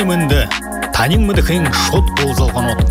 улунемінде танин мыдыхын шот болзалған от.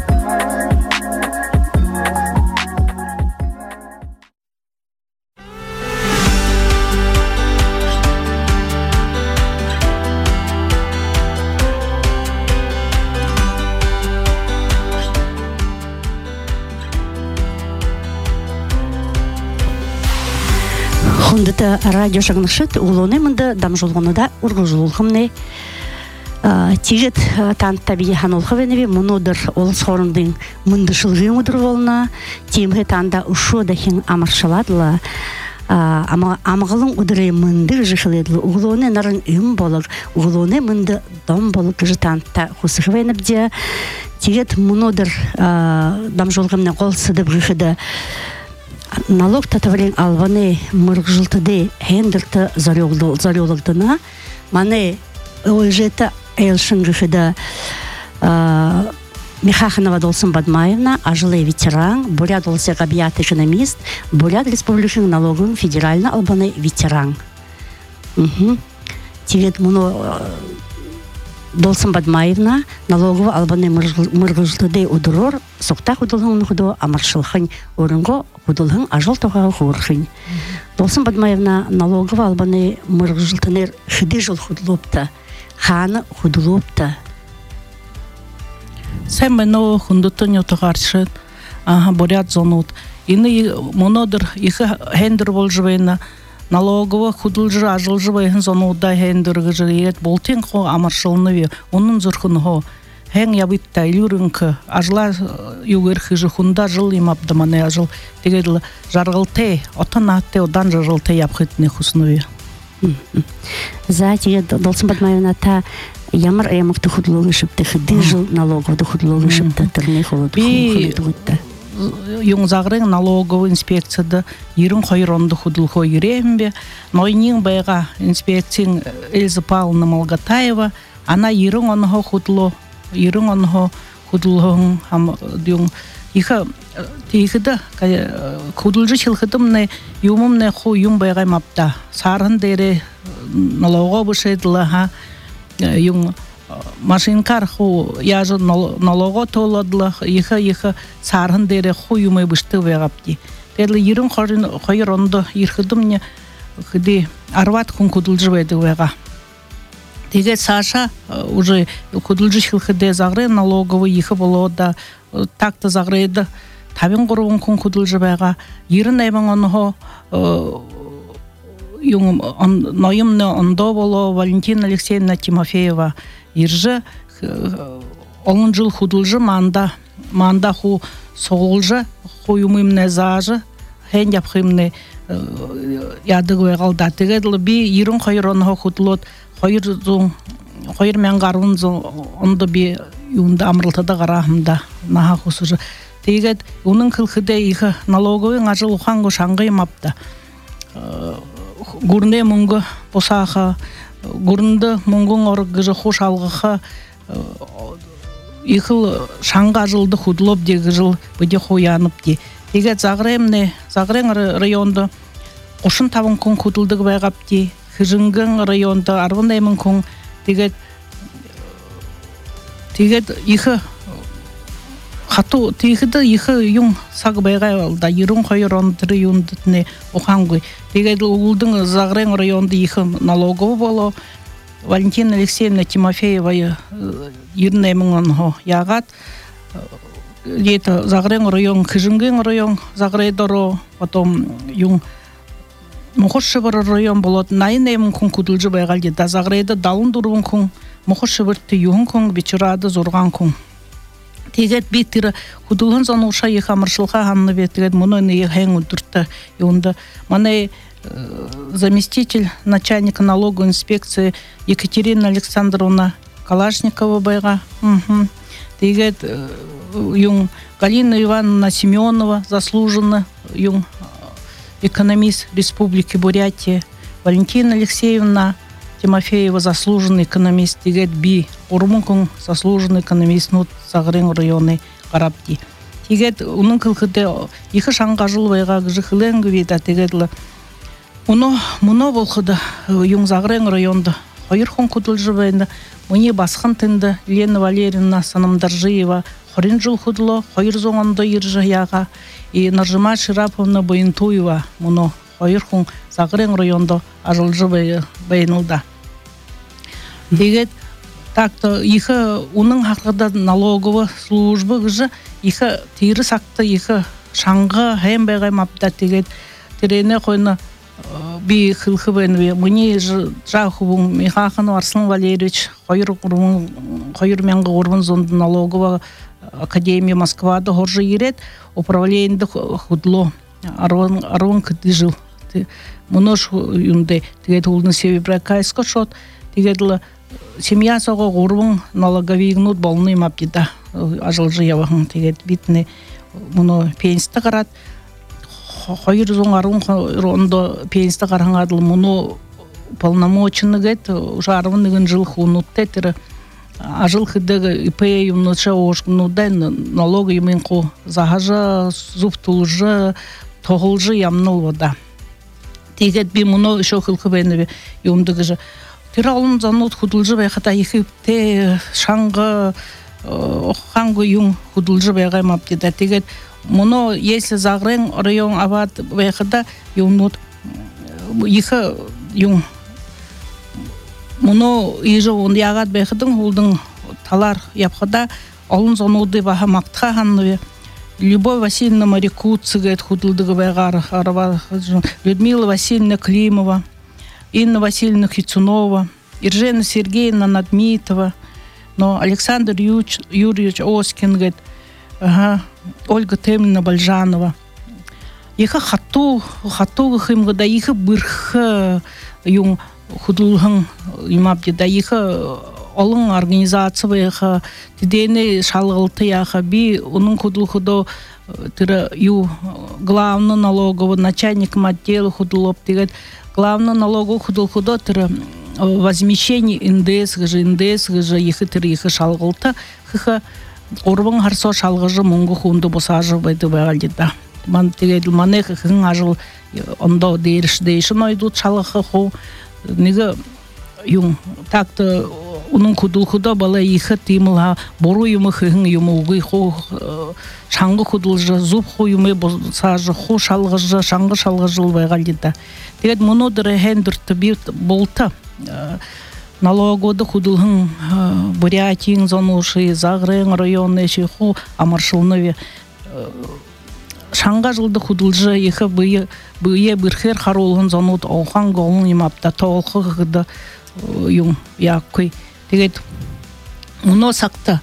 Хундыта радио шагнышыт улунемінде дамжолғыныда ургужулхымны тигет танта бие ханолховеневи монодыр ол сорындың мындышылгын удыр волна тимге танда ушу дахин амаршаладла амгалын удыры мындыр жихледлы улуне нарын им болог улуне мынды дом болог житанта хусыхвенебде тигет монодыр дамжолгымны колсыдып гыхыда налог татавлен албаны мыргжилтыды хендерты зарёлдына мане ойжета элшингыхыда Михаханова Долсын Бадмаевна, ажилый ветеран, Бурят Олсегабият экономист, Бурят Республикин налоговым федерально албаны ветеран. Тивет муно Долсын Бадмаевна, налогово албаны мыргылжылды удурор, соқтақ удылғын худо, амаршылхын орынго худылғын ажыл тоғағы хурхын. Долсын Бадмаевна, налогово албаны мыргылжылтынер хыды жыл худлопта, ханы худулопта. Sen ben o hundutun yotuğarşın, Бурят zonut. İni monodur, iki hendir bolcuvayna, налогово худылжы, ажылжывайын zonutda hendir gıcıriyet, bolten ko amarşılını ve onun zırhını ho. Hen yabıtta ilürünki, ajla yugerhıcı hunda jıl imapdı mane ajıl. Tegedili jargılte, otan ahte odan jargılte yapıtını husunu ve. Zaten Долсын Бадмаевна та ямар аямыкты худлыгы шыпты, хыды жыл налоговды худлыгы шыпты, тырны холоды худлыгы. Юңзағырың налоговый инспекцияда ерін қойронды худлыгы ерембе, нойнин байға инспекцияң Эльза Павловна Малгатаева, ана ерін оныға худлыгын, иха тейхіді худлыжы чылхыдымны юмымны ху юм байғай мапта. Сарын дере налоға бұшайдылы, yung машинкар ху яжы налого толадла иха сархан дере ху юмай бышты вегапти тедле ирин хойрондо ирхыдымне хыди арват хун кудулжывайды вега теге Саша уже кудулжышыл хыде загры налоговый иха болода такта загрыды табин курун хун кудулжывайга ирин эбен онхо yung noyumne ondo bolo Валентина Алексеевна Тимофеева иржы 10 жыл худылжы манда ху соғылжы ху юмымне зажы хен япхымне ядыгы қалда тегеділі би ирін қойырын худылот қойыр мен қаруын онды би юнда амрылтада қарахымда наха хусыжы тегед оның кылхыде иғы налоговың ажыл ұқанғы шаңғы емапта Гурне мунга посаха, гурнда мунгун оргыжы хош алгыха, ихыл шаңға жылды худлоп деги жыл бөде хоянып де. Теге Загрен районда қошын табын күн худылдығы байғап де, хыжынгын районда арвын әмін күн теге ихы хату тихида ихы юң саг байгай алда ирун койрон тиры юндытны окангы тегедил улдың Загрен районда ихы налогово боло Валентина Алексеевна Тимофеева ирнемин хо ягат это Загрен район Кыжынген район Загрейдоро потом юң Мохошевыр район болот найнемин күн кудылжы байгалды да Загрейда далын дурун күн Мохошевырты юң күн бичурады зорган күн Тегет битир худулын зануша ехамыршылха ханны ветгет муны ехен удурта юнда мане заместитель начальника налоговой инспекции Екатерина Александровна Калашникова байга тегет юн Галина Ивановна Семенова заслуженно юн экономист Республики Бурятия Валентина Алексеевна Тимофеева заслуженный экономист тегет би Урмункун заслуженный экономист нут Загрен районы карапти тегет унун кылкыде ихы шаңга жыл байга жыхылен гвида тегетле уно болхыда юң Загрен районда Хойырхон худылжыбайны мне басхан тынды Лена Валерьевна Санамдаржиева хорин жыл худыло хойыр зоңондо иржаяга и Наржима Шираповна Боинтуева муно хойырхон Загрен райондо ажылжыбай байнылда. Дегет так-то их унын хакында налоговый служба гыжы их тири сакты их шаңга хембегай мапта дегет терене койны би хылхыбен мне жахубун Михахан Арслан Валерьевич хойыр менга урмун зонду налоговый академия Москвада хоржы ирет управлениеде худло арван кыты жыл мунош юнде тегет улны севибракайско шот тегедлы семья сого урвун налоговыйнут болны мапта ажылжы явахын тегет битне муно пенсия карат хойыр зоң арван пенсия караңадыл муно полномоченный гет уже арван жыл хунут тетер ажыл хыдыгы ИП юмнуча ошкнудай налоги юминку захажа зуптулжы тоғылжы ямныл вода. Тегет би муно еще хылхыбайны юмдыгыжы. Тиралын занут худылжы байхата ехипте шаңғы хангы юм худылжы байгай мапдеда. Тегет муно если Загрен район ават байхата юмнут ехи юм муно ежі он ягат байхадың улдың талар япхада олын зануды баха мактха ханны Любовь Васильевна Марикуцыгет худылдыгы байгар Людмила Васильевна Климова, Инна Васильевна Хицунова, Иржена Сергеевна Надмитова, но Александр Юрьевич Оскин, Ольга Темнина Бальжанова. Иха хату химга да иха бырха юм худулган имапди да иха олың организация яха тидене шалгылты яха би onun худулхудо тира ю главный налоговый начальник отдела худулоп тигет главный налоговый худулхудо тира возмещение НДС гыжы иха тира иха шалгылты хыха орбың харсо шалгыжы мунгу хунду босажы байды байгальдыда ман тигет мане хын ажыл ондо дейшин ойдут шалгы ху неге юм так-то onun худулхуда бала иха тимла бору юмы хын юмы угы хо шаңгы худулжы зуб хо юмы босажы хо шалгыжы шаңгы шалгыжыл байгальдыда тегет муну дыры хендурты бит болта налогоды худулхын Бурятиян зонуши Загрен районы шиху амаршылны шаңга жылды худулжы иха бые бирхер харолгын зонут охан голын имапта толхы гыды юм якой тегет муно сакта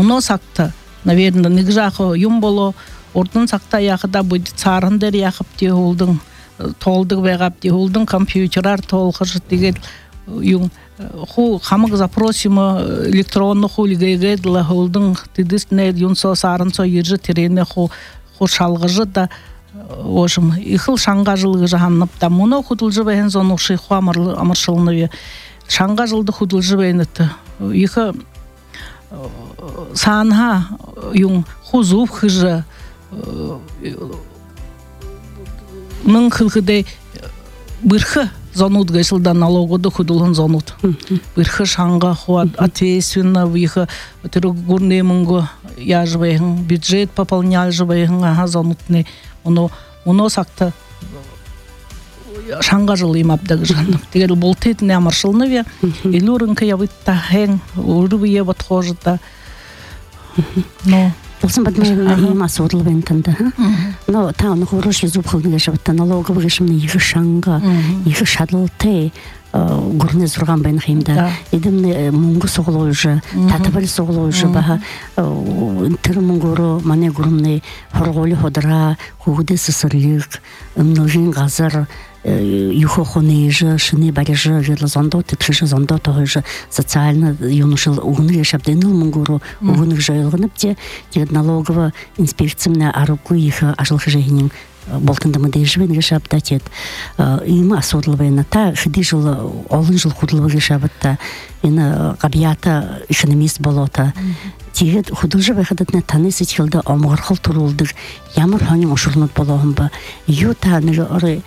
наверное нигжахо юм боло ордун сакта яхыда будет царындер яхып те олдың толдык байгап те олдың компьютерлар толхыжы тегет юм ху хамык запросимо электронно хулигегедла олдың тидисне юнсо сарынсо ержи терене ху шалгыжы да ошым ихыл шаңга жылгы жаханып да муно худулжы бен зонуши ху амыршылны шаңга жылды худулжы бенеті ихы санха юм хузуп хыжы мын хылгыдай бырхы зонут гайсылда налогоды худулын зонут бырхы шаңга ху ответственно ихы тиргурне мыңго яжбайын бюджет пополнял жбайын зонутны муно сакты шаңга жылы имапдагы жаным тегел болтетне амаршылны ве илурынка явытта хэн урубие подхожыта но Болсын бадмайна имасы орлы танда. Но тауны хороший зуб хылны гашабытта налоговый гашымны ихы шаңга, ихы шадлты гурны зурган байн химда. Идемне мунгу соглой же, татабали соглой же баха тыр мунгуру мане гурмны хорголи ходра, хугуды сысырлык, множин газар юхо хонежа, шыны барежа, жедла зондо, тетшыжа зондо тогыжа социально юнушыл угны гашабденыл мунгуру угны гжайлгынып те, тегет налоговый инспекцияны аруку ихы ажылхы жегенин болтында мыдай живен гашабда тет. Има асодлывайна та хыды жыл, олын жыл худылвы гашабытта, ина габията экономист болота. Тегет худылжы байхадатна таны сетхилда омғырхыл турулдыр, ямыр ханин ошырнут болоғын ба. Ю та ныры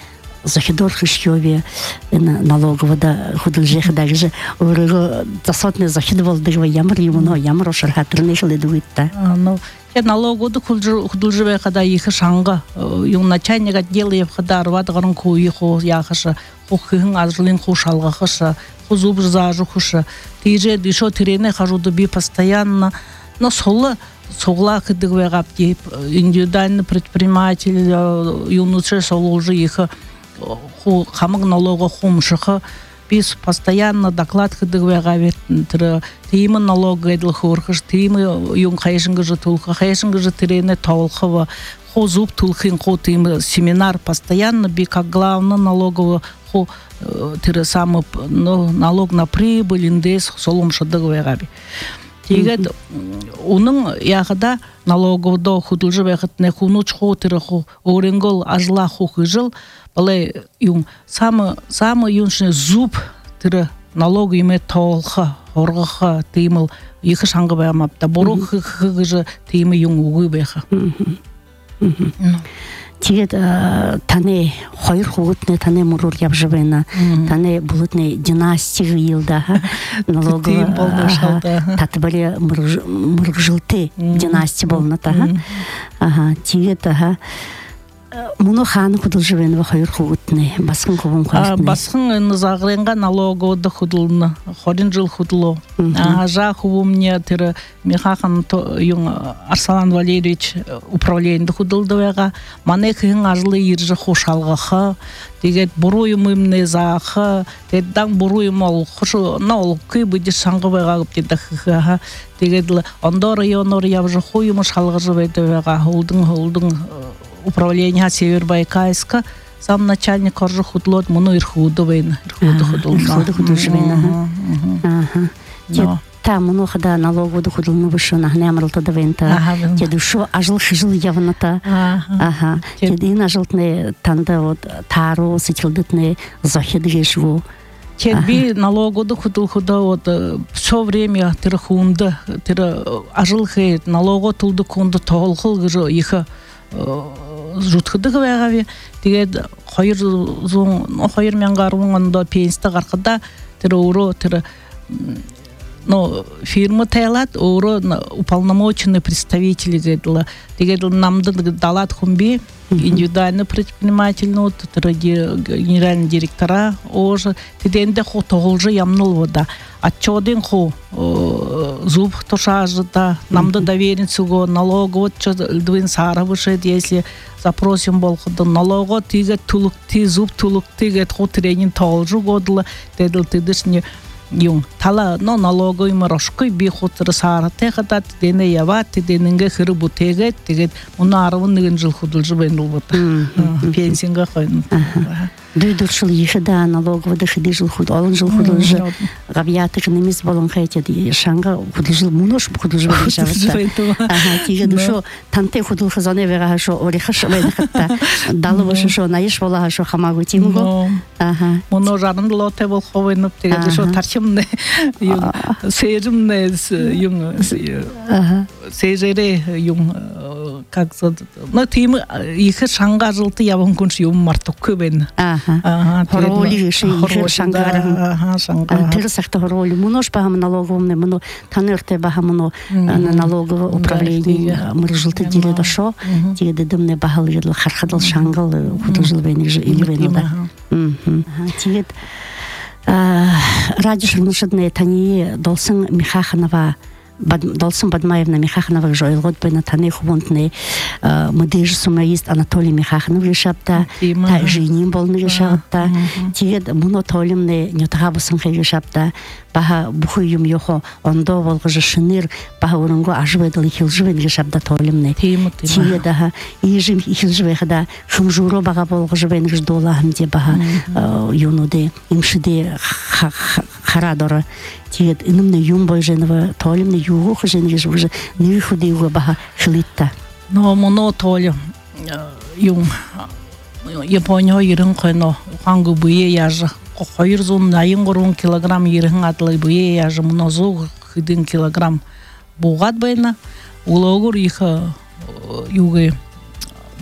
захидор хищёве налоговада худылжех даже орыгы засотный захид болдыгы ямар юмно ямар ошархатрны хиледуитта. Ну, я налоговада худылжеве когда их шанга юм начальник отдела я когда рватгарын куихо яхаша хухын ажлын хушалгахаша хузуб зажухаша тиже дишо тирене хажуду би постоянно но соғла кыдыгве гапти индивидуальный предприниматель юнуче солужи их ху хамык налога хумшыхы biz постоянно доклад кыдыгве гавет тиме налог эдл хорхыш тиме юн хайшынгы же тулха хайшынгы же тирене толхова хозуб тулхин хо тиме семинар постоянно би как главный налоговый хо тире самый налог на прибыль индес солом шыдыгве габи Тегет оның яғыда налоговда худылжы вәқітіне хунуч хотыры оренгол ажла хухыжыл балай юм самы юншыны зуб тірі налог еме тоолха орғыха тейміл екі шаңғы бәмапта бору хыгыжы теймі юн уғы бәқі Тигет тане хойр хугутне тане мурур ябжывена тане булутне династия йылда налоговый татбале мургжилты династия болна та тигет Муну хан худылжывен ва хойр хугутне баскын кубун хастне баскын загренга налоговда худылны хорин жыл худыло жа хубумне тире михахан юн Арслан Валерьевич управлениеде худылдывега мане кыгын ажлы иржы хошалгаха дегет буруймымне заха теддан буруйм ол хошу нол кыбыды саңгыбега дедахха дегет ондор районор явжы хуймыш халгыжыбедевега холдың управление Севербайкальска сам начальник коржу худлот муну ирхуду вейна ирхуду худылжывена Та муну хада налоговду худылны вышу нахнямрылты да вейнта теду шо ажыл хыжыл явната тедин ажылтны танда вот тару сетилдытны захидгешву Тедби налоговду худылхуда вот все время тирхунда тир ажылхы налого тулды кунды толхыл гыжы иха жутхыдығы вәғаве дегет қойыр мен ғаруыңында пенсті қарқыда тірі ұры тірі фирма тайлат ұры уполномоченный представители дегет намды далат хумби индивидуальный предприниматель тірі генеральный директора уже теденде ху тоғылжы ямныл вода отчёдын ху зуб тушажыда намды доверенцуго налогово льдвин сары вышед если запросим болхыды налого тигет тулук ти зуб тулук тигет ху тренин тоғылжы годылы деділ тидішне Юм тала налоговый морошкой би хутыр сары тегада тедене ява теденинге хыры бу тегет тегет уну арывын неген жыл худылжы бендул бота пенсинга койн Дүйдіршіл ешіда налоговыда шыды жыл худ, олын жыл худылжы ғабияты жынымыз болын қайтеді. Шаңға худылжыл мұнош худылжы бөлі жавытта. Тиге дұшо танте худыл хызаны веға шо орихы шылайды қытта. Далы бұшы шо наиш болаға шо хамагу тимго. Мұно жарынды лоте бол ховайнып теге дұшо тарчымны сейжімны сейжере юм как зад. Но тимы ихы шаңға жылты явын күнш юм мартық көбен. Роли шейхер шангар тирсахта роли мунош бахам налоговне муно танырте бахамно налоговое управление мыржилты деле дошо теде дымне бахал едл хархадал шангал художил бенеж или венда тигет радишнушдне тани долсын Михаханова Долсын Бадмаевна Михаханова жойлгот бена таны хубунтны мыдыжы сумаист Анатолий Михаханов решапта та женим болны решапта тигет муно толимны нютагабысын решапта баха бухуюм йохо ондо волгыжы шыныр баха урынго ажведыл хилжвен решапта толимны тигет daha ижим хилжвехда хымжуро бага волгыжвен ждола хамде баха юнуде имшиде харадора тигет инымны юм бойженова толимны юго хоженеш уже не выходи его баха хлитта но моно толим юм Япония ирын койно хангу буе яжы койыр зон найын горун килограмм ирын атлы буе яжы моно зог хидин килограмм бугат байна улогур иха юге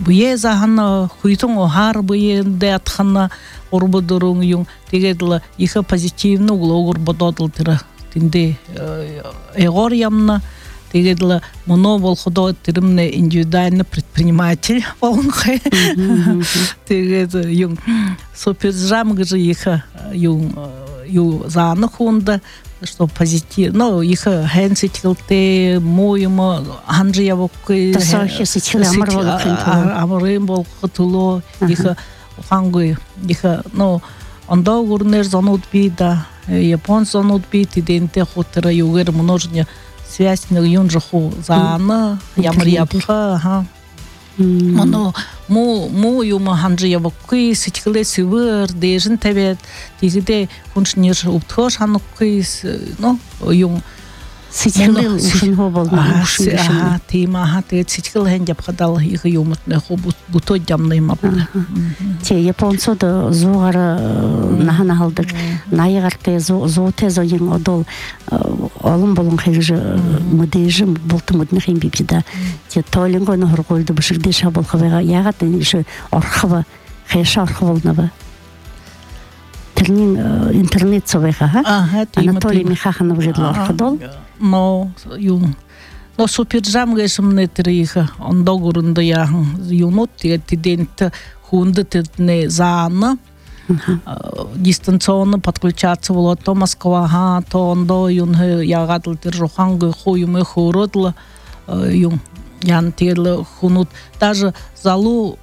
Буе захана хуйтон охар буе де атхана орбодорун юн тегедла иха позитивно углогор бододл тира тинде эгор ямна тегедла моно волходо тиримне индивидуальный предприниматель волнхай тегед юн суперзам гже иха юн ю заны хунда что позитив, ну их хэнситилте моема ханжиявокки тасахиситил амрым бол хтуло их хангой их ну анда гурнер занут бида япон занут бити денте хотера югер множня связь на юнжаху зана ямрияпха ха моно мо юма ханжиявокки ситиле сивер дежин табет тигде хуншнер уптхош ханукки ну юм ситиле ушинхо болна тема хате ситил хендяп хадал их юмтне хобут буто jamнайма те японцода зугара нахана халдык найгарте зоте зоин одол алым болон хежи модежим болтумудны хим бибида те толинго нохорголду бишигде шабол хавага ягат ише архива хеша архиволнава тернин интернет совеха Анатолий Михаханов жидла архидол но юм но суперджам гэшмне триха ондогурунда яхан юнот тидент хундетне заана дистанционно подключаться было то Москва то ондо юн ягадл тир жоханг хуюме хородла юм ян тирле хунут даже залу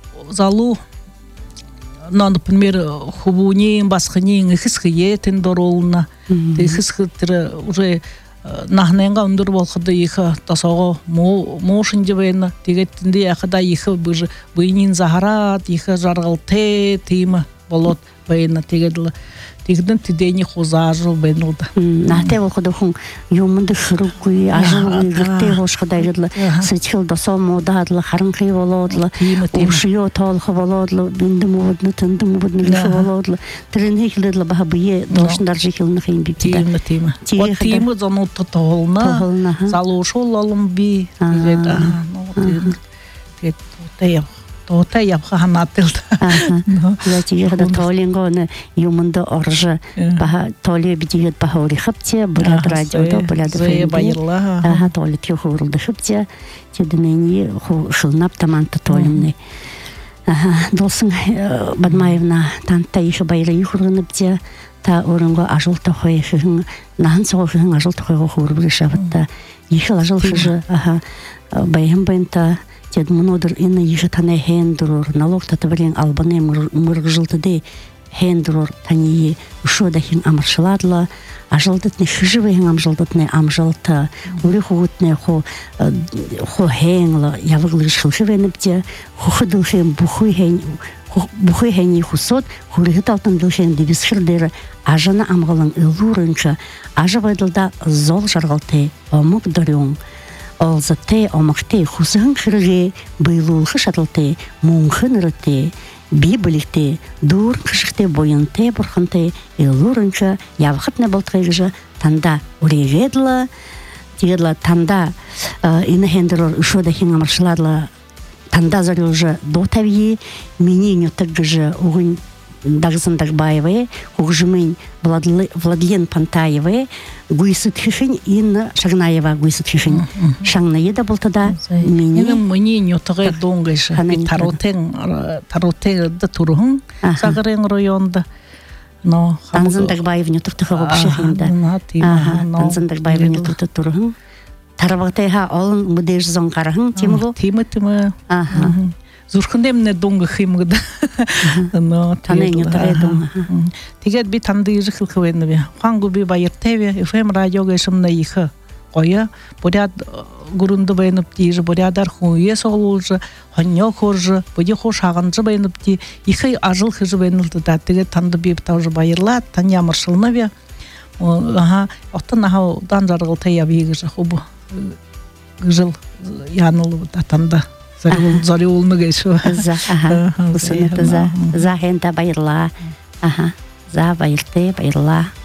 но, например, хубуни басхани хисхие тендоролна хисхитер уже нахненга ундур болхады иха тасого мошиндевена тигетинде яхада иха быжы быйнин захарат иха жаргалте тима болот бейна тигедла тигден тидени хозажу бенылда нахте болхады хун юмунды шурукуй ажылы гырте хошхадайгыдла сычхыл досомо дадла харынхи болодла ушио толхы болодла биндимудны тындымудны лихы болодла тренхилдла бахабые дошндар жихилны хим бипида тима тима занутты толна залушул олумби тигеда тота япха ханатылда я тигеда толингоны юмунды оржы баха толи бидигет баха орихыпте буляд радиода буляд фэмди толи тюхурылды хыпте теденени шылнап таманты толимны долсын Бадмаевна танта еще байры юхурыныпте та орынго ажыл тохой хыгын нахан соғы хыгын ажыл тохойго хурбы шабытта ехил ажыл хыжы байым байынта тед мнодыр ины ежетане хендурор налог татаврен албане мыргжилтыде хендурор тани ушодахин амаршаладла ажылдытны хыжывен амжылдытны амжылта ури хугутны хо хенгла явыглы шылшывенипте худылхен бухуйхен хусот хурыгыт алтын дылхен дебисхирдер ажана амгалын ылурынча ажабайдылда зол жаргалты омук дорюн Олзате омахте хусыгын хырыге быйлулхы шатылте муңхын рыте бибылихте дур кышыхте бойынте бурханте илурынча явхытны болтқайгыжы танда урегедла тигедла танда инахендерор ушодахин амаршаладла танда зарылжы дотавьи мининю тыггыжы угын Дагзандагбаеве, Хугжимень Владлен Пантаеве, Гуйсут Хишин и Шагнаева Гуйсут Хишин. Шагнаеда был тогда меня. Мне не утре донгайша. Таротен да турхун. Сагарен районда. Но Танзандагбаев не туртыха вообще хинда. Танзандагбаев не турхун. Тарабатеха олн мудеш зонгархун. Тимго. Тима. Зурхындемне донга химгда. Но танене таредон. Тигет би танды жихылхвенбе. Хангу би байыртеве FM радиога шымна иха. Коя поряд гурунды байынып тиже порядар хуе соглулжы, ханьо хоржы, боди хош аганжы байынып ти иха ажыл хыжы байынылды да тигет танды би тавжы байырла, тан ямыршылныбе. Оттан аха дан жаргыл тая бигыжы хубу. Гжыл янылы танда. Зарюлны гейшу. За хента байырла. За байырте байырла.